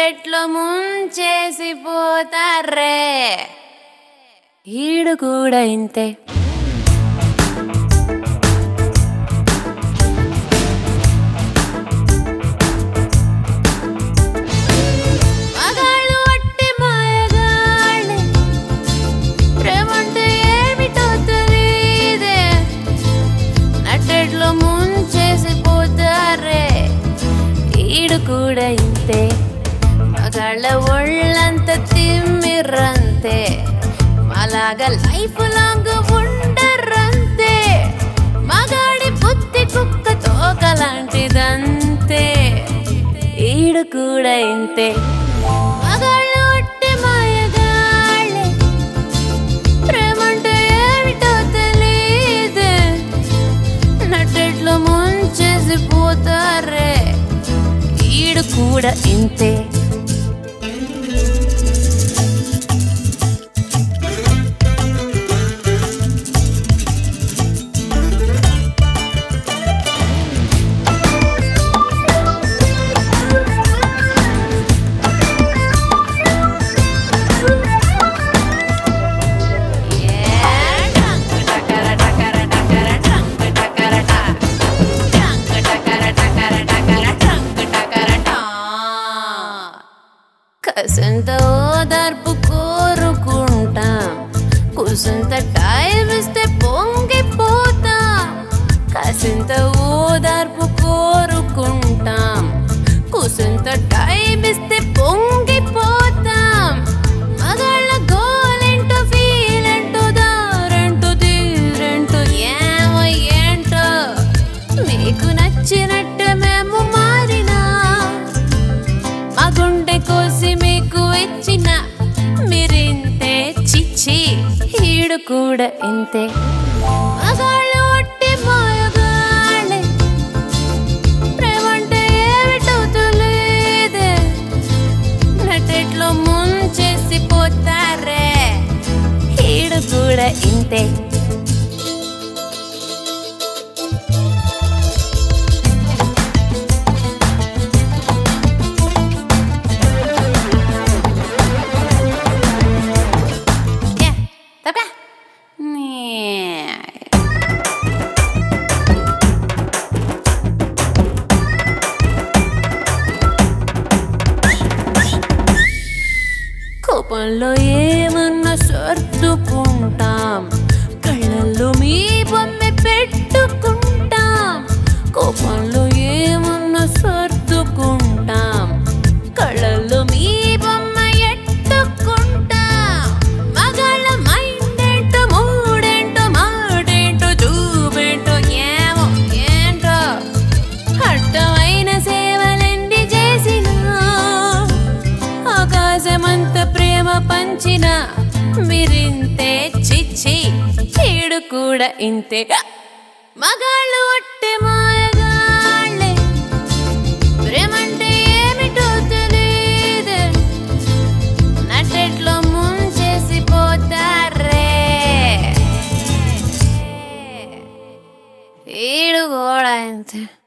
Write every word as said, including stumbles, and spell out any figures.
నట్టెట్లో ముంచేసి పోతారే ఈడు కూడా ఇంతే. మగాళ్ళు అట్టి మాయగాళ్ళే, ప్రేమంటే ఏమిటో తెలీదే, నట్టెట్లో ముంచేసి పోతారే ఈడు కూడా ఇంతే. మగాళ్ళ ఒళ్ళంత తిమ్మిర్రంతే, అలాగా లైఫ్ లాంగ్ ఉండరంతే. మగాడి బుద్ధి కుక్క తోకలాంటిదంతే ఈడు కూడా ఇంతే. మగాళ్ళు ఒట్టి మాయగాళ్ళే, ప్రేమంటే ఏమిటో తెలీదే, నట్టెట్లో ముంచేసి పోతారే ఈడు కూడా ఇంతే. కాసంత ఓదార్పు కోరుకుంటాం, కూసంత టైం ఇస్తే పొంగిపోతాం. కాసంత ఓదార్పు కోరుకుంటాం, కూసంత టైం ఇస్తే పొంగిపోతాం. మగాళ్ళ గోలేంటో ఫీలేంటో దారేంటో తీరేంటో ఏమో ఏంటో, మీకు నచ్చినట్టు మేము మారినా, మా గుండె కోసి మీకు ఇచ్చిన మీరింతే చిచ్చి ఈడు కూడా ఇంతే. మగాళ్ళు ఒట్టి మాయగాళ్ళే, ప్రేమంటే ఏమిటో తెలీదే, నట్టెట్లో ముంచేసి పోతారే ఈడు కూడా ఇంతే. కోపంలో ఏమన్నా సర్దుకుంటాం, కళ్ళల్లో మీ బొమ్మ పెట్టుకుంటాం. కోపంలో ఏమన్నా సర్దుకుంటాం, కళ్ళల్లో మీ బొమ్మ ఎట్టుకుంటాం. మగాళ్ళ మైండ్ ఏంటో మూడేంటో మాడేంటో చూపేంటో ఏమో ఏంటో, అడ్డమైన సేవలెండి చేసినా, ఆకాశమంత ప్రేమ పంచిన మీరింతే చిచ్చి ఈడు కూడా ఇంతే. మగాళ్ళు ఒట్టి మాయగాళ్ళే, ప్రేమంటే ఏమిటో తెలీదే, నట్టెట్లో ముంచేసి పోతారే ఈడు కూడా ఇంతే.